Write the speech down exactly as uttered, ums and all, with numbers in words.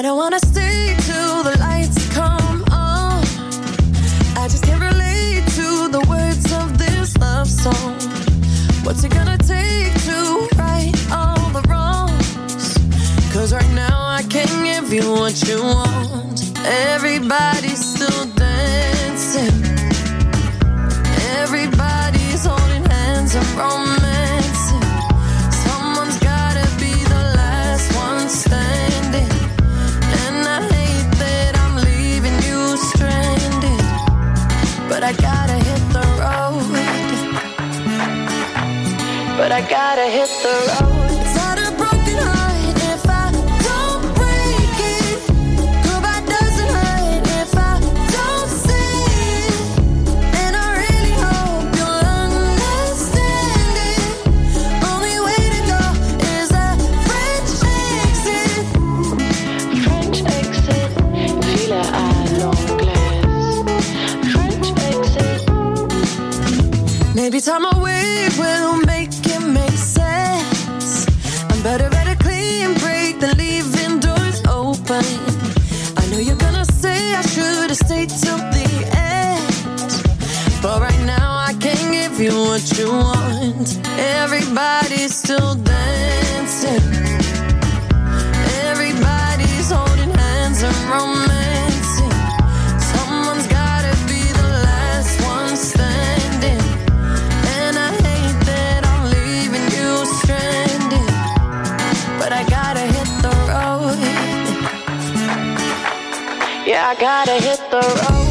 don't wanna stay till the lights come on. I just can't relate to the words of this love song. What's it gonna take to right all the wrongs? Cause right now I can't give you what you want. Everybody's still dancing. Everybody's holding hands and romancing. Someone's gotta be the last one standing. And I hate that I'm leaving you stranded, but I gotta hit the road. But I gotta hit the road. It's not a broken heart if I don't break it. Goodbye doesn't hurt if I don't say it. And I really hope you'll understand it. Only way to go is a French exit. French exit, villa à l'anglaise. French exit. Maybe time away will make it make sense. I'm better at a clean break than leaving doors open. I know you're gonna say I should have stayed till the end, but right now I can't give you what you want. Everybody's still dancing. Everybody's holding hands and romancing. Someone's gotta be the last one standing. And I hate that I'm leaving you stranded, but I gotta hit the road. Yeah, I gotta hit the road.